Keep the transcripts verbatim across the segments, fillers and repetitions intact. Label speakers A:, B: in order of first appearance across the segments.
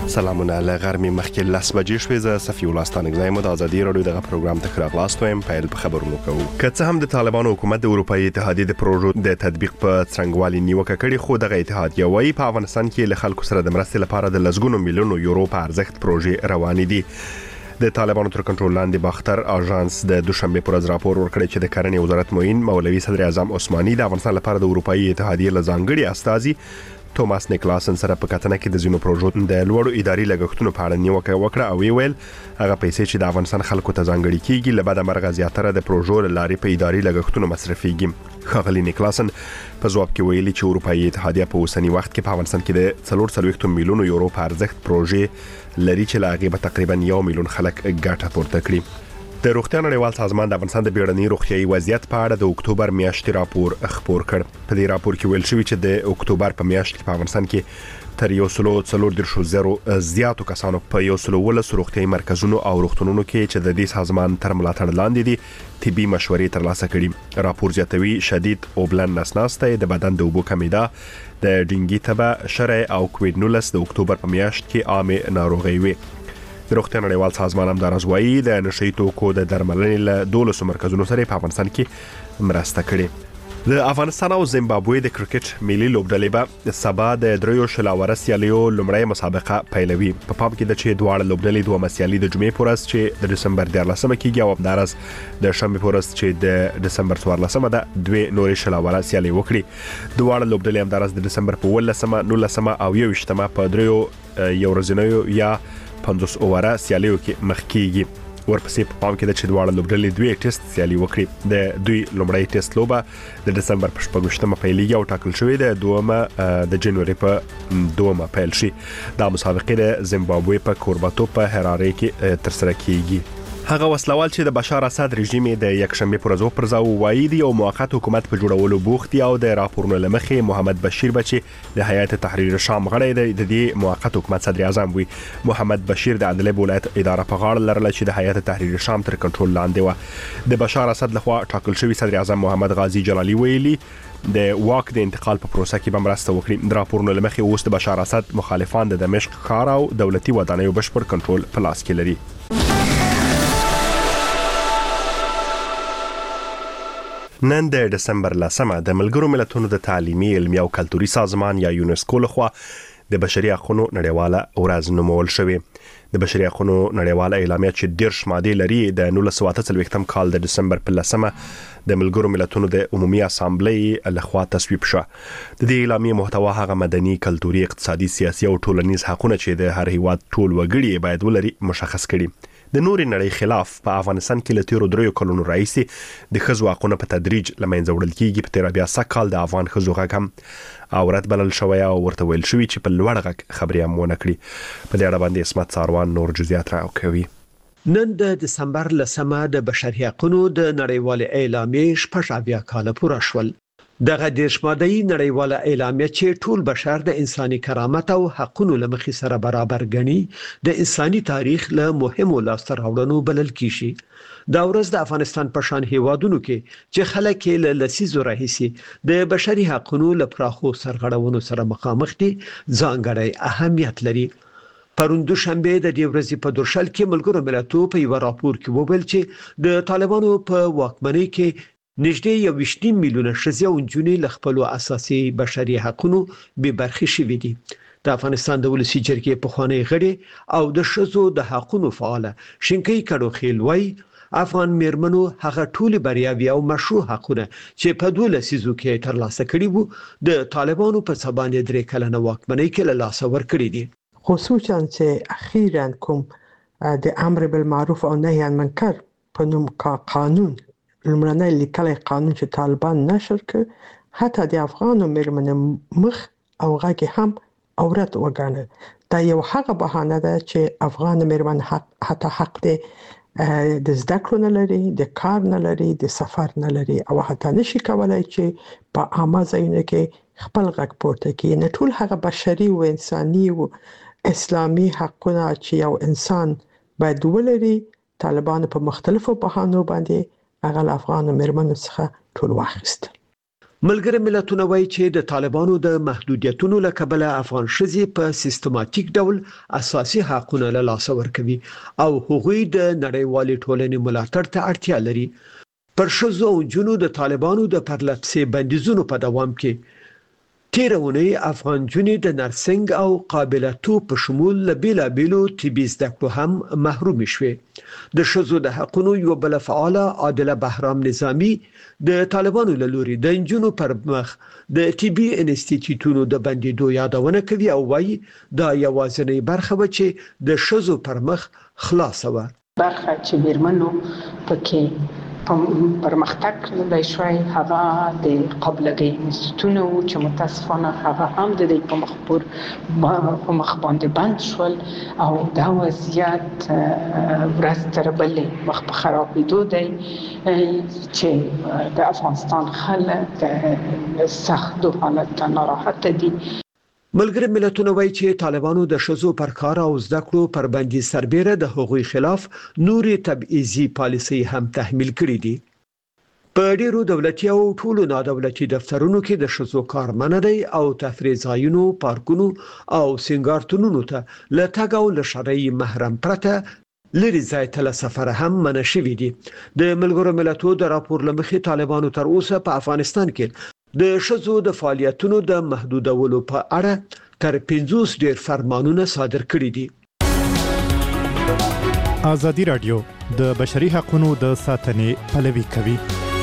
A: سلامونه له غرمې مخکې لس بجې شوې. زه صفي الله ستانکزی مو د ازادي راډیو دغه پروګرام ته راغلاست وایم. پیل په خبرونو کوو. که څه هم د طالبانو حکومت د اروپאי اتحادیې د پروژو د تطبیق په څرنګوالي نیوکه کړې، خو دغه اتحادیه وايي په افغانستان کې له خلکو سره د مرستې لپاره د لسګونو میلیونو یورو په ارزښت پروژې روانې دي. د طالبانو تر کنټرول لاندې باختر اژانس د دوشنبه پر ورځ راپور ورکړی چې د کرنې وزارت معین مولوي صدر اعظم عثماني د افغانستان لپاره د اروپאי اتحادیې لزانګړي استازي توماس نیکلاسن سره په کتنه کې د زینو پروژو د لوړو اداري لګښتونو په اړه نیوکه وکړه او ویل هغه پیسې چې د افغانستان خلکو ته ځانګړي کیږي له بده مرغه زیاتره د پروژو لارې په اداري لګښتونو مصرفيږي. ښاغلي نیکلاسن په ځواب کې ویلي چې اروپאי اتحادیه په اوسنی وخت کې په افغانستان کې د څلور سلويختو میلیونو یورو په ارزښت پروژې لري چې لا هغه تقریبا یو میلیون خلک ګټه پورته کړي. د روغتیا نړیوال سازمان د افغانستان د بیړني روغتیاي وضعیت په اړه د اکتوبر میاشتې راپور خپور کړ. په دې راپور کې ویل شوی چې د اکتوبر په میاشت کې په افغانستان کې تر یو سلو څلور درشو زرو زیاتو کسانو په یو سلو ولس روغتیاي مرکزونو او روغتونونو کې چې د دې سازمان تر ملاتړ لاندې دي طبي مشورې ترلاسه کړي. راپور زیاتوي شدید اوبلن نسناسته د بدن د اوبو کمیدا د ډینګي تبه شرع او کووډ نولس د اکتوبر په میاشت کې عامه ناروغي وي. د روغتیا نړیوال سازمان هم د رضوایی د نشئی توکو د درملنې له دولسو مرکزونو سره په افغانستان کې مرسته کړې. د افغانستان او زیمبابوې د کرکټ ملي لوبډلې به سبا د دریو شلاوره سیالیو لومړی مسابقه پیلوي. په پام کې د چې دواړه لوبډلې دوه مسیالي د جمعې پورز چې د دسمبر دیارلسمه کېږي او همدارس د شنبه پورز چې د دسمبر څوارلسمه ده دوه نورې شلاوره سیالي وکړي. دواړه لوبډلې همدارس د دسمبر په ولسمه نولسمه او یوویشتمه په دریو یو ورځنیو یا پنځوس اووره سیالیو کې مخ کېږي. ورپسې په پام کې د چې دواړه لوبډلې دوی ټیسټ سیالي وکړي. د دوی لومړی ټیسټ لوبه د دسمبر په شپږمه پیلېږي او ټاکل شوې ده دومه د جنوري په دومه پیل شي. دا مسابقه د زیمبابوې په کورباتو په هراره کې ترسره کیږي. هغه وسلوال چې د بشار اسد رژیم د یک شنبه پر ورځ پرځاو وایي دی او موقت حکومت په جوړولو بوخت دی او د راپورونو لمخې محمد بشیر بچي د هیئت تحریر شام غړی دی. د دې موقت حکومت صدر اعظم وي. محمد بشیر د عدلیب ولایت اداره په غاړه لرله چې د هیئت تحریر شام تر کنټرول لاندې و. د بشار اسد لخوا ټاکل شوی صدر اعظم محمد غازی جلالی ویلي د واک د انتقال په پروسه کې بمرسته وکړي. د راپورونو لمخې اوس د بشار اسد مخالفان د دمشق ښار او دولتي ودانیو بشپړ کنټرول په لاس کې لري. نن د دسمبر لسمه د ملګرو ملتونو د تعلیمي علمي او کلتوري سازمان یا یونسکو لخوا د بشري حقوقو نړیواله ورځ نومول شوې. د بشري حقوقو نړیواله اعلامیه چې ډیر ماده لري د نولس سوه اته څلوېښتم کال د دسمبر په لسمه د ملګرو ملتونو د عمومي اسامبلې لخوا تصویب شو. د دې اعلامیې محتوا هغه مدني، کلتوري، اقتصادي، سیاسي او ټولنیز حقوقونه چې د هر هیواد ټول وګړي باید ولري مشخص کړي. د نوري نړۍ خلاف په افغانستان کې لتیرو دریو کلونو راځي د خزو حقوقونه په تدریج لمنځه وړل کیږي. په تیر بیا سکهال د افغان خزو غږ هم اورت بلل شوی او ورته ویل شوی چې په لوړ غږ خبري هم ونه کړي. په دې اړه باندې اسمت ساروان نور جزئیات راکوي.
B: نن د دسمبر لسمه د بشري حقوقو د نړیوال اعلامیې شپږ اویا کال پوره شول. دغه د شمادي نړیواله اعلامیه چې ټول بشر د انساني کرامت او حقوقو لمخې سره برابر ګڼي د انساني تاریخ له مهمو لاسته راوړنو بلل کیږي. دا ورځ د افغانستان په شان هیوادونو کې چې خلک له لسیزو راهیسي د بشري حقوقو لپاره سرغړونو سره مخامخ دي ځانګړی اهمیت لري. پرون دوشنبه د دې ورځې په درشل کې ملګرو ملتونو په یو راپور کې وویل چې د طالبانو په واکمنۍ کې نږدې یو ویشت میلیونه ښځې او نجونې له خپلو اساسي بشري حقوقو بې برخې شوي دي. د افغانستان د ولسی جرګې پخوانی غړي او د ښځو د حقوقو فعال شینکۍ کډوخیل وایي افغان میرمنو هغه ټول بریاوي او مشروع حقوقونه چې په دوه لسیزو کې ترلاسه کړي وو د طالبانو په سبانه درې کلنه واکمنۍ کې له لاسه ورکړي دي.
C: خصوصا چې اخیراً کوم د امر بالمعروف او نهي عن المنکر په نوم قانون لمړنۍ لیکلي قانون چې طالبان نشر کړ حتی د افغانو میرمنو مخ او غږ هم عورت وګڼل. دا یو هغه بهانه ده چې افغان میرمن حق حتی حق دی د زده کړو نه لري، د کار نه لري، د سفر نه لري او حتی نشي کولای چې په عامه ځایونو کې خپل غږ پورته کړي. نه ټول هغه بشري او انساني او اسلامي حقونه چې یو انسان باید ولري طالبان په مختلفو بهانو باندې هغه افغان میرمنو څخه ټول واخیستل.
B: ملګری ملتونه وایي چې د طالبانو د محدودیتونو له کبله افغان ښځې په سیستماتیک ډول اساسي حقوقونه له لاسه ورکوي او هغوی د نړیوالې ټولنې ملاتړ ته اړتیا لري. پر ښځو او نجونو د طالبانو د پرلپسې بندیزونو په دوام کې تیره اونۍ افغان نجونې د نرسنګ او قابلیتوب په شمول له بیلابیلو طبي زده کړو هم محرومې شوې. د ښځو د حقوقو یو بل فعاله عادله بهرام نظامی د طالبانو له لوري د نجونو پر مخ د طبي انسټیټیوټونو د بندیدو یادونه کوي او وایي دا یوازینۍ برخه و چې د ښځو پر مخ خلاصه و.
D: برخه چې میرمنو پکې پرمختګ کړی شوی هغه د قابلیت انسټیټیوټونو چې متاسفانه هغه هم د دې په مخ پر په مخ باندې بند شول او دا وضعیت ورځ تر بلې مخ په خرابېدو دی چې د افغانستان خلک د سختو حالت ناراحت دي.
B: ملګری ملتونه وایي چې طالبانو د ښځو پر کار او زده کړو پر بندیز سربېره د هغوی خلاف نورې تبعیضي پالیسۍ هم تحمیل کړي دي. په ډیرو دولتي او ټولو نادولتي دفترونو کې د ښځو کار منع دی او تفریح ځایونو، پارکونو او سینګارتونونو ته له تګ او له شرعي محرم پرته لري ځای ته له سفر هم منع شوي دي. د ملګرو ملتونو د راپور له مخې طالبانو تر اوسه په افغانستان کې د ښځو د فعالیتونو د محدودولو په اړه تر پنځوس ډیر فرمانونه صادر کړي دي.
E: ازادي رادیو د بشري حقوقو د ساتنې پلوي کوي.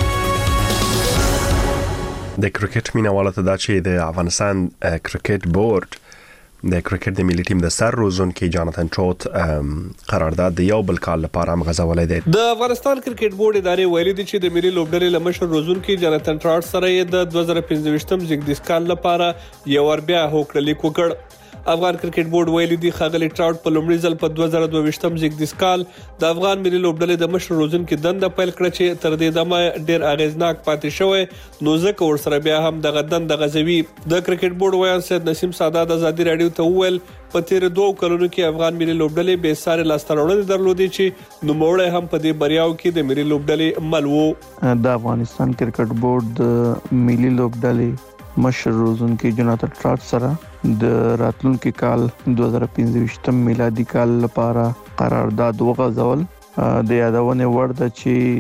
A: د کرکټ مینوالو ته دا چې د افغانستان کرکټ بورډ د کرکټ د ملي ټیم د سر روزونکي جاناتن ټروټ قرارداد د یو بل کال لپاره هم غځولې ده.
F: د افغانستان کرکټ بورډ ادارې ویلي دي چې د ملي لوبډلې لمشر روزونکي جاناتن ټروټ سره د دوه زره پنځه زیږدیز کال لپاره یو ور بیا هوکړه لیک وکړ. افغان کرکټ بورډ ویلي دی ښاغلي ټراوټ په لومړي ځل په دوه زره دوه زیږدیز کال د افغان ملي لوبډلې د مشر روزونکي دنده پیل کړه چې تر دې دمه ډیر اغیزناک پاتې شوی نو ځکه ورسره بیا هم دغه دنده غځوي. د کرکټ بورډ ویان سید نسیم سادات ازادي رادیو ته وویل په تیر دوه کلونو کې افغان ملي لوبډلې به ساري لاسته راوړنې درلودې چې نوموړی هم په دې بریاو کې د ملي لوبډلې مل وو.
G: د افغانستان کرکټ بورډ د ملي لوبډلې مشر روزونکي جاناتن ټراوټ سره د راتلونکي کال دوه زره پنځه میلادي کال لپاره قرارداد وغځول. د یادونه وړ ده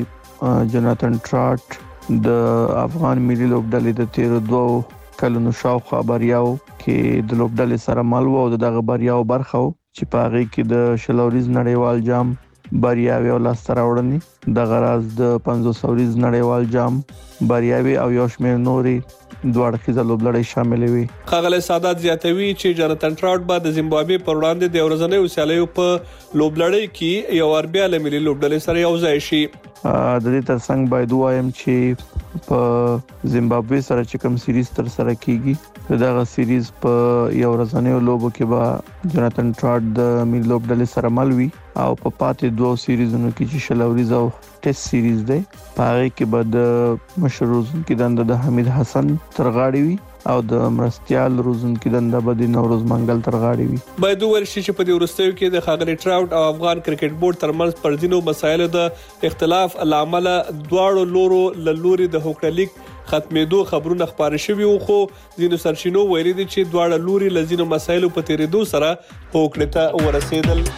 G: چې جاناتن ټراوټ د افغان ملي لوبډلې د تیر دوه کلونو شاوخوا بریاو کې د لوبډلې سره مل وو او دغه بریاو برخه چې په هغه کې د شلوریز نړیوال جام بریاوي او لاسته راوړنې د غراز د پنځوس اوریز نړیوال جام بریاوي او یو شمېر نوري دوه اړخیزه لوبلړۍ شاملې وي.
F: ښاغلی سادات زیاتوي چې جاناتن ټراوټ به د زیمبابوې پر وړاندې د ورځنیو سیالیو په لوبلړۍ کې یو ور بیا له ملي لوبډلې سره یو ځای شي.
G: د دې ترڅنګ باید وایم چې په زیمبابوې سره چې کوم سیریز تر سره کیږي دغه سیریز په یو ورځنیو لوبو کې به جاناتن ټراوټ د ملي لوبډلې سره مل وي او په پاتې دوه سیریزونو کې چې شلوریز او ټیسټ سیریز دی په هغه کې به د مشر روزونکي دنده د حمید حسن تر غاړې وي او د مرستيال روزونکي دنده به د نوروز منګل تر غاړې وي.
F: باید ورشي چې په دې ورستیو کې د ښاغلي ټراوټ او افغان کرکټ بورډ ترمنځ پر ځینو مسایلو د اختلاف لامل دواړو لورو له لوري د هوکړه لیک ختمېدو خبرونه خبره شوي وو خو ځینو سرچینو ویلي دي چې دواړه لوري له ځینو مسایلو په تیریدو سره هوکړې ته ورسېدل.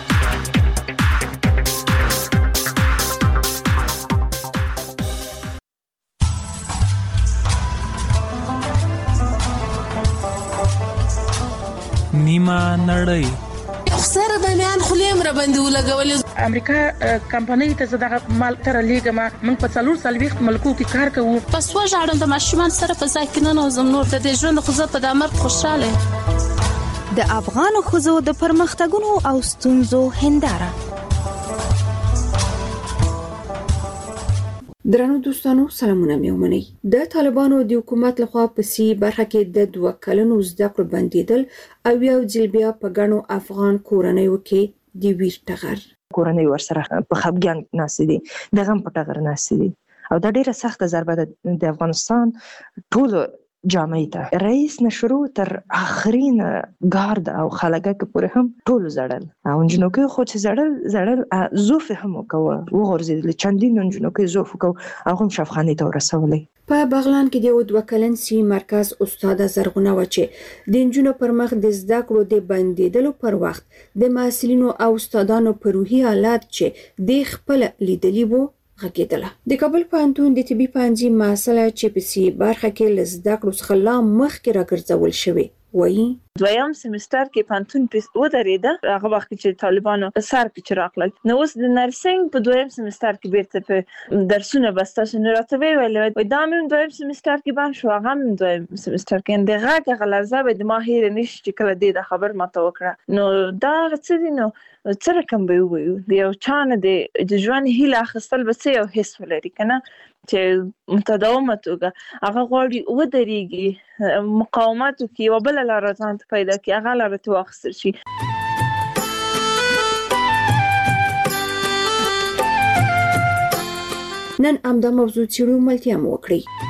H: نیمه نړۍ
I: خسر د میان خلیم را باندې ولګول.
J: امریکا کمپنۍ ته زړه مال تر لیګما موږ په څلور سلويخت ملکو کې کار کوو.
I: پس وژاړم د ماشومان سره په ځکه نه زم نور د دې ژوند خو زه په دمر خوشاله.
K: د افغان خزو د پرمختګونو او ستونزو هنداره.
L: درنو دوستانو سلامونه مې ومنئ. د طالبانو د حکومت لخوا په سی برخه کې د دوه کلونو زده کړو بندیدل او یو ځل بیا په ګڼو افغان کورنیو کې د ویر ټغر
M: کورنۍ ورسره په خپګان ناسې دي د غم په ټغر ناسې دي او دا ډیره سخته ضربه ده د افغانستان ټول جامعې ته رئیس نه شروع تر آخرین ګارد او خلګه پورې هم ټول زړل او جنوکي خو چې زړل زړل زوف هم وکوه وغورځېدل چندین جنوکي زوف وکوه هغه شفخانه ته ورسولې.
L: په بغلان کې د یو دوه کلن سی مرکز استاد زرغونه و چې د نجونو پر مخ د زده کړو د بندیدلو پر وخت د محصلینو او استادانو په روحي حالات چې د خپل لیدلی وو غږیدله. د کابل پوهنتون د طبي پوهنځي محصله چې په سی برخه کې له زده کړو څخه لا مخکې راګرځول شوې وایي
N: دویم سمستر کې پانتون په ودرېده هغه وخت چې طالبانو سر کې راغلل نو اوس د نرسنګ په دویم سمستر کې بیرته په درسونه بستاسو نه راته ویل وای دا مې دویم سمستر کې باندې شو هغه مې دویم سمستر کې د هغه غلزه به د ما هیر نشي چې کله دې د خبر ماته وکړه نو دا څه دي نو څه رقم به وي د یو چانه د ژوند هیله اخستل به څه یو حس ولري کنه چې متداومه توګه هغه غواړي ودرېږي مقاومت کوي او بل لار ځان پیدا کوي هغه لار ته واخیستل شي.
L: نن امدا موضوع چیرو ملتیا مو وکړي.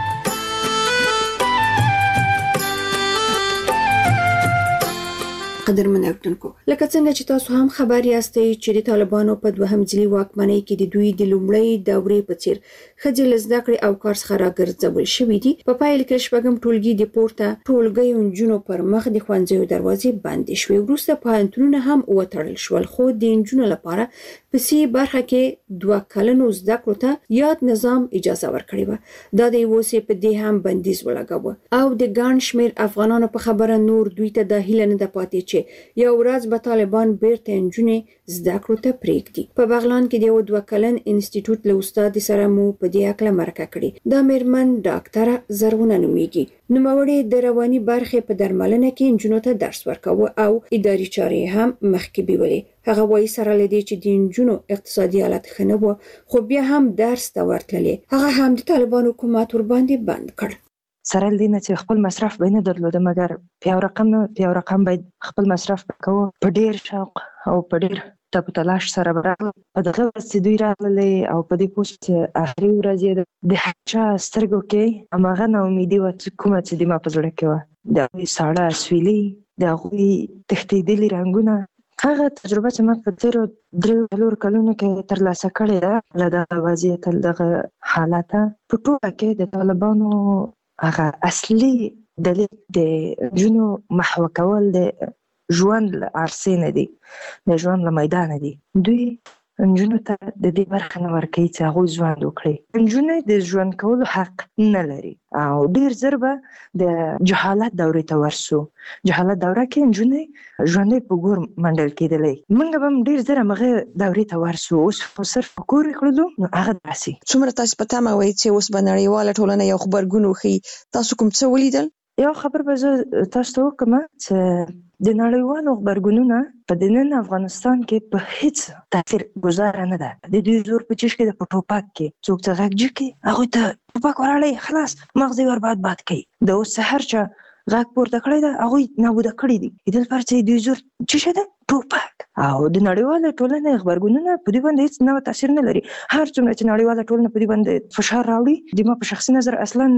L: قدرمن اردوونکو لکه څنګه چې تاسو هم خبر یاستئ چې د طالبانو په دوهم ځلي واکمنۍ کې د دوی د لومړۍ دورې په څیر ښځې له زده کړې او کار څخه راګرځول شوې دي. په پایله کې شپږم ټولګي د پورته ټولګیو نجونو پر مخ د ښوونځیو دروازې بندې شوې. وروسته پوهنتونونه هم وتړل شول خو د نجونو لپاره په سی برخه کې دوه کلنو زده کړو ته یاد نظام اجازه ورکړې وه. دا د یوسې په دې هم بندیز ولګاوه او د ګڼ شمېر افغانانو په خبره نور دوی ته د هیله نه ده پاتې چې یو ورځ به طالبان بیرته نجونې زده کړو ته پرېږدي. په بغلان کې د یو دوه کلن انسټیټوټ له استاد سره مو په دې اړه مرکه کړې. دا مېرمن ډاکټره زرغونه نومیږي. نوموړې د رواني برخې په درملنه کې نجونو ته درس ورکاوه او اداري چارې هم مخکې بیولې. هغه وایي سره لدی چې د نجونو اقتصادي حالت ښه نه و خو بیا هم درس ته ورتللې. هغه هم د طالبانو حکومت ورباندې بند کړ.
M: سره لدی چې خپل مصرف به نه درلوده مګر پیاو رقم نه پیاو رقم باید خپل مصرف وکاوه په ډیر شوق او په ډیر ټپ تلاش سره برابر په دغه ورځ دوی راغلي او په دې پوسټ اخري ورځ د هچا سترګو کې اماغه نو امیدي و چې کومه چې د ما په زړه کې و د ساړه اسویلي د غوي تختیدلي رنگونه هغه تجربه چې ما په تیرو درې څلور کلونو کې ترلاسه کړې ده له دغه وضعیت دغه حالت په ټوله کې د طالبانو هغه اصلي دلیل د جنو محو کول د ژوند عرصې نه دي د ژوند له میدان دي. دوی نجونو ته د دې برخه نه ورکوي چې هغوی ژوند وکړي. نجونې د ژوند کولو حق نه لري او ډېر زر به د جهالت دورې ته ورسو. جهالت دوره کې نجونې ژوندۍ په ګور منډل کېدلی. موږ به هم ډېر زر همغه دورې ته ورسو. اوس خو صرف په کور یې کړلو نو هغه داسې
O: څومره تاسو په تمه وایئ چې اوس به نړیواله ټولنه یو غبرګون وښیي. تاسو کوم څه ولیدل؟
M: یو خبر به زه تاسو ته وکړم چې د نړیوالو غبرګونونه په دنن افغانستان کې په هیڅ تاثیر گزاره نه ده. د دوی زور په چشکې د پټوپک کې څوک څه غږ جکي هغه ته ټوپک وراړي خلاص مغز یې ورباد باد کوي. د اوس سحر چې غږ پورته کړی ده هغه نابوده کړی دي. دل پر چې دوی زور چې شه ده ټوپک او د نړیواله ټولنې غبرګونونه په دې باندې هیڅ نوې تاثیر نه لري. هر څومره چې نړیواله ټولنه په دې باندې فشار راوړي د ما په شخصي نظر اصلا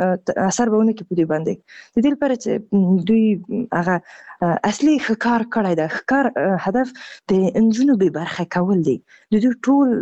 M: اثر به ونه کوي په دې باندې. د دې لپاره چې دوی هغه اصلي ښکار کړی ده. ښکار هدف د نجونو بې برخې کول دي. د دوی ټول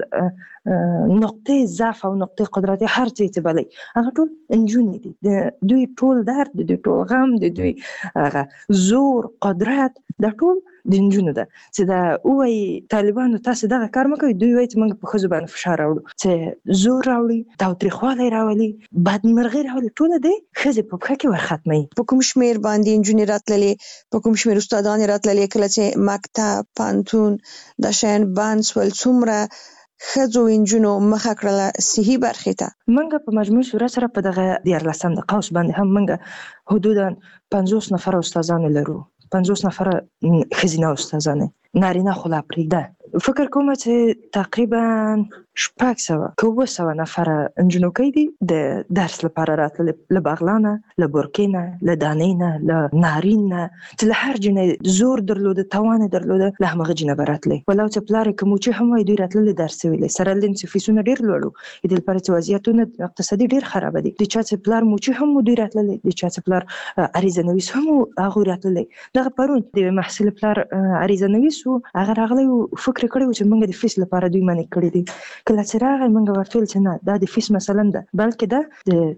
M: نقطې ضعف او نقطې قدرت هر څه چې بلې هغه ټول نجونې دي. د دوی ټول درد د دوی ټول غم د دوی هغه زور قدرت د ټول د نجونو ده. چې دا وایي طالبانو تاسو دغه کار مه کوئ. دوی وایي چې موږ په ښځو باندې فشار راوړو چې زور راوړي تاوتریخوالی راولي بدمرغي راولي ټوله دی ښځې په پښه کې ورختموي.
O: په کوم شمېر باندې نجونې راتللې په کوم شمېر استادانې راتللې کله چې مکتب پوهنتون دا شیان بند شول څومره ښځو نجونو مخه کړله صحي برخې ته؟
M: موږ په مجموعي صورت سره په دغه دیارلسم د قوس باندې هم موږ حدودا پنځوس نفره استادانې لرو. پنځوس نفره ښځینه استادانې نارینه خو لا پرېږده. فکر کوم چې تقریبا شپږ سوه که اووه سوه نفره نجونکۍ دي د درس لپاره راتللې له بغلانه له بورکې نه له دانې نه له نارین نه چې له هر جنې زور درلوده توان درلوده له همغه جنې به راتلې ولو چې پلار یې که موچي هم وای دوی راتللې درس ویلې سره له دې چې فیسونه ډېر لوړ وو د دې لپاره چې وضعیتونه اقتصادي ډېر خراب دي د چا چې پلار موچي هم دوی راتللې د چا چې پلار عریضه نویس هم هغوی راتللې دغه پرون د محصل پلار عریضه نویس وو هغه راغلی و فکر کړی و چې موږ د فیس لپاره دوی منع کړي دي کله چې راغی موږ ورته ویل چې نه دا د فیس مثلا ده بلکې دا د